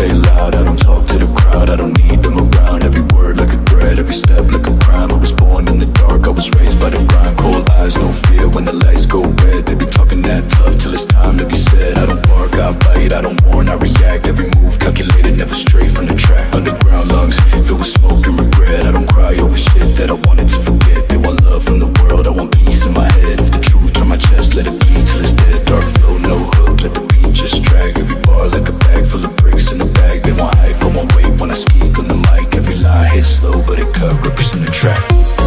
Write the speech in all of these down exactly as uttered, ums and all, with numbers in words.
stay loud. I don't talk to the crowd, I don't need them around. Every word like a threat, every step like a crime. I was born in the dark, I was raised by the grind. Cold eyes, no fear when the lights go red. They be talking that tough till it's time to be said. I don't bark, I bite, I don't warn, I react. Every move calculated, never straight from the track. Underground lungs, filled with smoke and regret. I don't cry over shit that I wanted to forget. They want love from the world, I want peace in my head. If the truth turn my chest, let it bleed till it's dead. Dark flow, no hook, let the beat just drag. Every bar like a bag full of bricks in a bag. They want hype, I want weight when I speak on the mic. Every line hits slow, but it cut rippers in the track.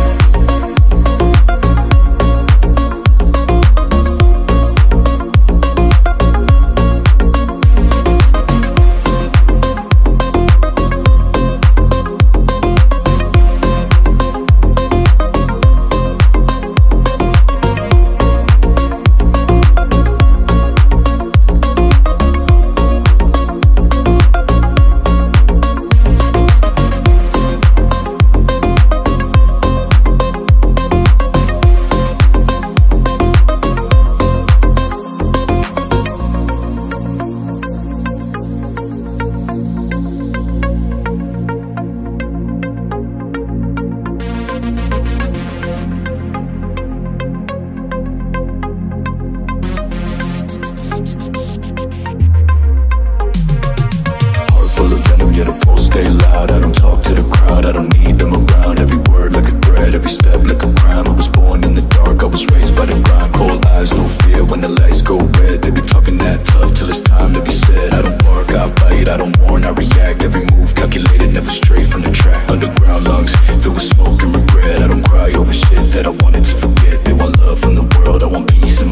Stay loud, I don't talk to the crowd, I don't need them around. Every word like a threat, every step like a crime. I was born in the dark, I was raised by the grind. Cold eyes, no fear when the lights go red. They be talking that tough till it's time to be said. I don't bark, I bite, I don't warn, I react. Every move calculated, never straight from the track. Underground lungs, filled with smoke and regret. I don't cry over shit that I wanted to forget. They want love from the world, I want peace in